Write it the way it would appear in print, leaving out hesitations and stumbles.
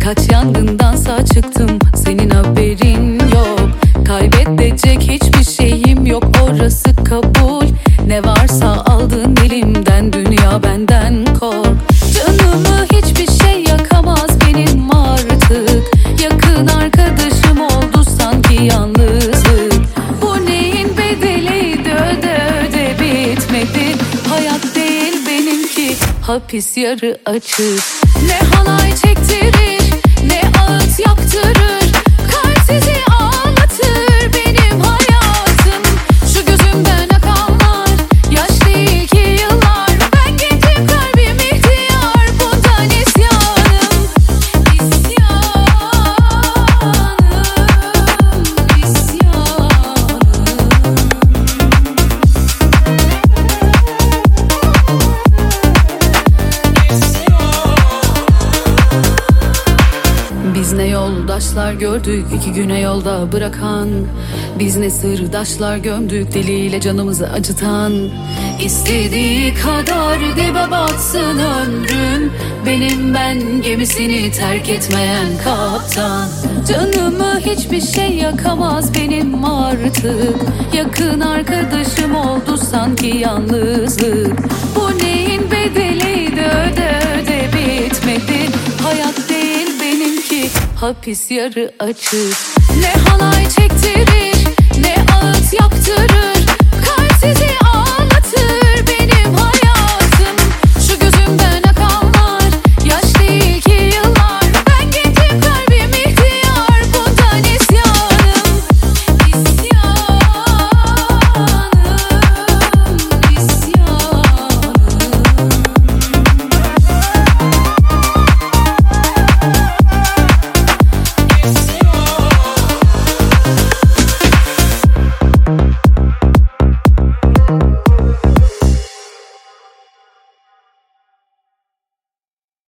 Kaç yangından sağ çıktım, senin haberin yok. Kaybedecek hiçbir şeyim yok, orası kabul. Ne varsa aldın elimden, dünya benden kork. Canımı hiçbir şey yakamaz benim artık. Yakın arkadaşım oldu sanki yalnızlık. Bu neyin bedeliydi, öde öde bitmedi. Hayat değil benimki, hapis yarı açık. Ne halay çektirir, ne ağıt yaktırır. Kalp sizi ağlatır benim hayatım. Şu gözümden akanlar yaş değil ki yıllar. Ben gencim, kalbim ihtiyar, bundan isyanım. İsyanım, Biz ne yoldaşlar gördük, 2 güne yolda bırakan. Biz ne sırdaşlar gömdük, diliyle canımızı acıtan. İstediği kadar dibe batsın ömrüm, benim ben gemisini terk etmeyen kaptan. Canımı hiçbir şey yakamaz benim artık. Yakın arkadaşım oldu sanki yalnızlık. Bu neyin bedeliydi, öde öde bitmedi. Hayat değil benimki, hapis yarı açık. Ne halay çektirir, ne ağıt yaktırır. Kalp sizi